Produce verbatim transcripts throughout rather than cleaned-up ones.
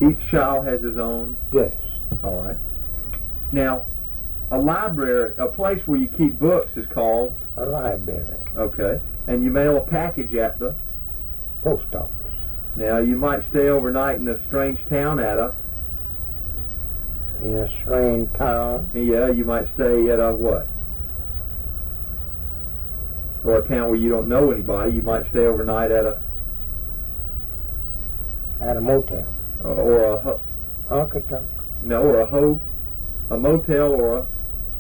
Each child has his own? Yes. All right. Now, a library, a place where you keep books is called? A library. Okay. And you mail a package at the? Post office. Now, you might stay overnight in a strange town at a? In a strange town. Yeah, you might stay at a what? Or a town where you don't know anybody. You might stay overnight at a? At a motel. Or a? Ho- Honky tonk. no, or a ho? A motel or a?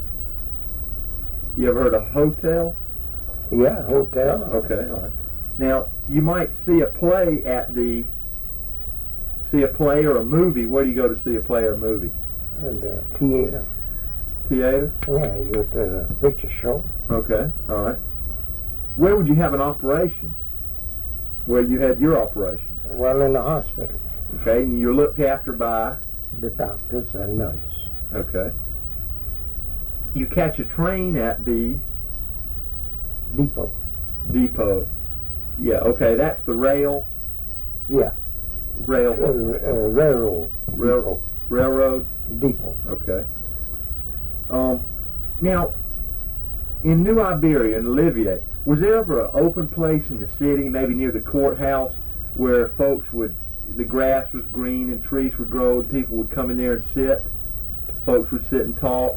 You ever heard of hotel? Yeah, hotel. Okay, all right. Now, you might see a play at the, see a play or a movie. Where do you go to see a play or a movie? And the theater. Theater? Yeah, you go to the picture show. Okay, all right. Where would you have an operation? Where you had your operation? Well, in the hospital. Okay, and you're looked after by? The doctors and nurse. Okay. You catch a train at the? Depot. Depot. Yeah, okay, that's the rail? Yeah. Rail? Uh, uh, railroad. Rail- Depot. Railroad? Depot. Okay. Um, now, in New Iberia, in Olivier, was there ever an open place in the city, maybe near the courthouse, where folks would, the grass was green and trees would grow and people would come in there and sit? Folks would sit and talk?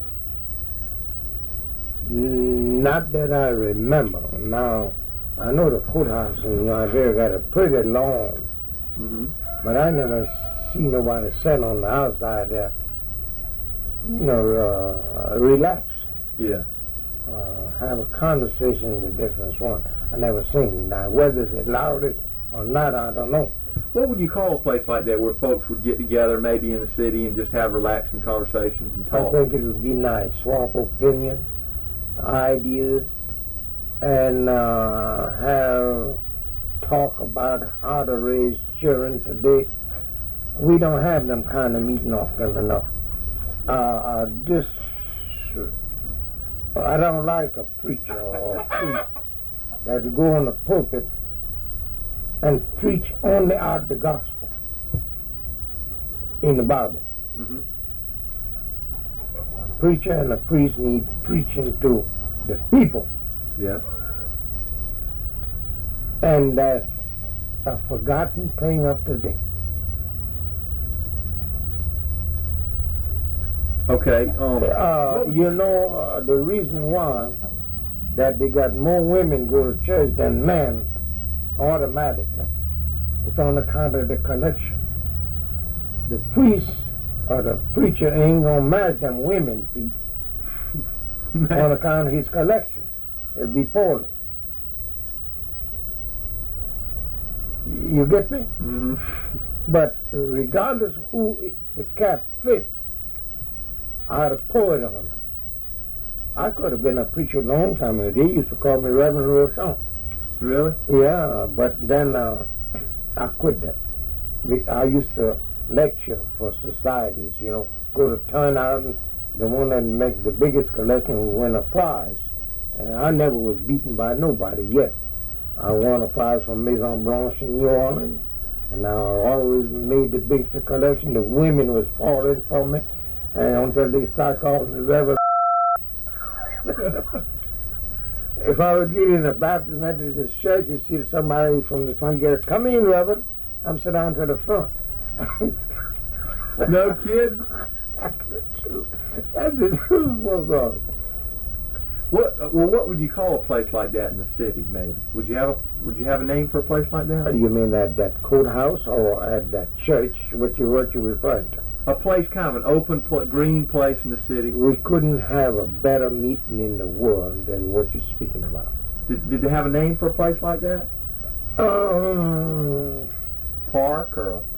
Not that I remember. Now, I know the courthouse in New Iberia got a pretty lawn, Mm-hmm. but I never see nobody sit on the outside there, you know, uh, relax, Yeah. uh, have a conversation with different one. I never seen it. Now, whether they allowed it or not, I don't know. What would you call a place like that where folks would get together maybe in the city and just have relaxing conversations and I talk? think it would be nice, swap opinion, ideas, and uh, have talk about how to raise children today. We don't have them kind of meeting often enough. Uh, uh, this, I don't like a preacher or a priest that will go on the pulpit and preach only out the gospel in the Bible. Mm-hmm. Preacher and a priest need preaching to the people, Yeah. and that's a forgotten thing of today. Okay. Um, Uh, you know, uh, the reason why that they got more women go to church than men automatically, it's on account of the collection. The priest or the preacher ain't gonna marry them women feet on account of his collection. It'll be poorly. You get me? Mm-hmm. But regardless of who the cap fit, I had a poet on him. I could have been a preacher a long time ago. They used to call me Reverend Rochon. Really? Yeah, but then uh, I quit that. We- I used to lecture for societies, you know, go to turnout, and the one that make the biggest collection would win a prize. And I never was beaten by nobody yet. I won a prize from Maison Blanche in New Orleans, and I always made the biggest collection. The women was falling for me, and until they start calling me Reverend. If I would get in a Baptist Methodist church, you see somebody from the front gate, come in, Reverend. I'm sit down to the front. No kid? That's the truth. That's the truth, for God. What? Uh, well, what would you call a place like that in the city? Maybe would you have a Would you have a name for a place like that? You mean at that courthouse or at that church? What you what you referring to? A place, kind of an open, pl- green place in the city. We couldn't have a better meeting in the world than what you're speaking about. Did, did they have a name for a place like that? Um, Park or? A